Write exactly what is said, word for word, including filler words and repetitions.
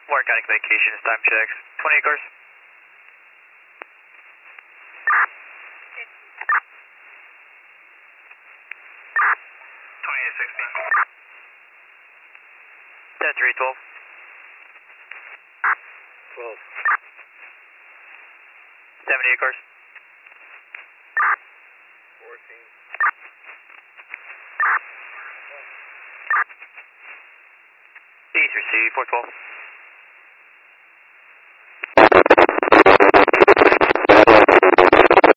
Warren County Communications, time checks. twenty-eight cars. twenty-eight sixteen. ten three twelve. twelve. seventy-eight cars. fourteen. East received, four twelve.